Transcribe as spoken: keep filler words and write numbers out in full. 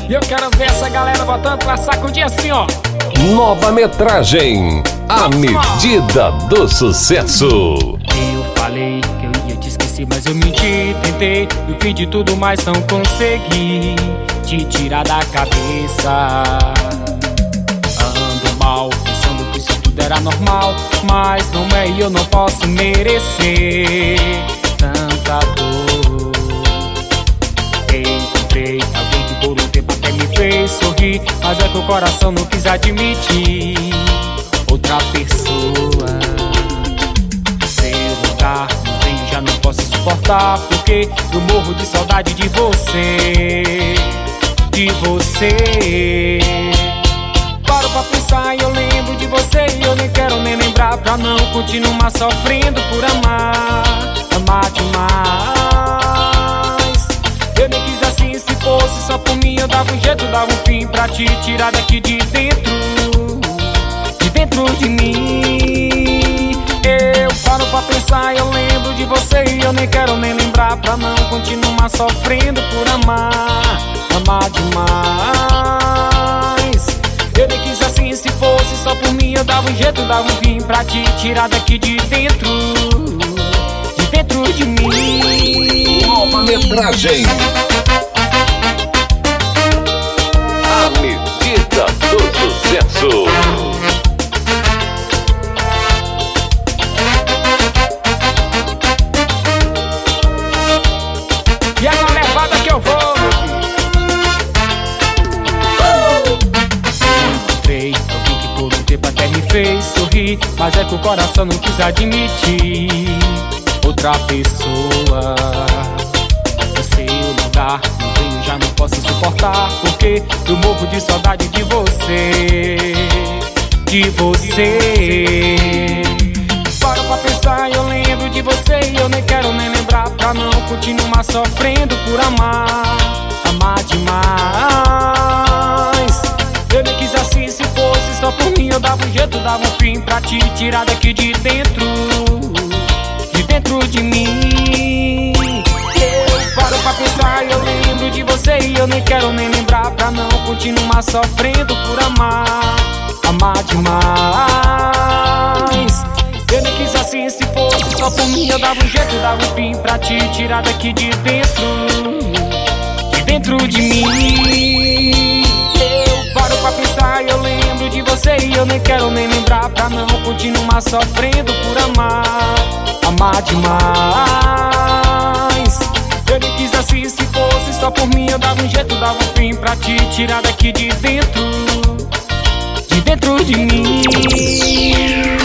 E eu quero ver essa galera botando pra sacudir assim, ó. Nova metragem, A Medida do Sucesso. Eu falei que eu ia te esquecer, mas eu menti, tentei. Eu fiz de tudo, mas não consegui te tirar da cabeça. Ando mal, pensando que isso tudo era normal, mas não é e eu não posso merecer tanta dor. Encontrei alguém que por um tempo até me fez sorrir, mas é que o coração não quis admitir outra pessoa. Seu lugar não tem, já não posso suportar, porque eu morro de saudade de você, de você. Paro pra pensar e eu lembro de você, e eu nem quero nem lembrar, pra não continuar sofrendo por amar, amar demais. Eu nem quis assim, se fosse só por mim eu dava um jeito, dava um fim pra te tirar daqui de dentro, de dentro de mim. Eu paro pra pensar e eu lembro de você, e eu nem quero nem lembrar, pra não continuar sofrendo por amar, amar demais. Eu nem quis assim, se fosse só por mim eu dava um jeito, dava um fim pra te tirar daqui de dentro, de dentro de mim. Nova metragem, A Medida do Sucesso. E é na levada que eu vou, meu filho. Encontrei alguém que por um tempo até me fez sorrir, mas é que o coração não quis admitir outra pessoa. O seu lugar não tenho, já não posso suportar, porque eu morro de saudade de você, de você. Paro pra pensar e eu lembro de você, e eu nem quero nem lembrar, pra não continuar sofrendo por amar, amar demais. Eu nem quis assim, se fosse só por mim eu dava um jeito, dava um fim pra te tirar daqui de dentro, de dentro de mim. Eu paro pra pensar e eu lembro de você, e eu nem quero nem lembrar, pra não continuar sofrendo por amar, amar demais. Eu nem quis assim, se fosse só por mim eu dava um jeito, dava um fim pra te tirar daqui de dentro, de dentro de mim. Eu paro pra pensar e eu lembro de você, e eu nem quero nem lembrar, pra não continuar sofrendo por amar, amar demais. Eu nem quis assim, se fosse só por mim eu dava um jeito, dava um fim pra te tirar daqui de dentro, de dentro de mim.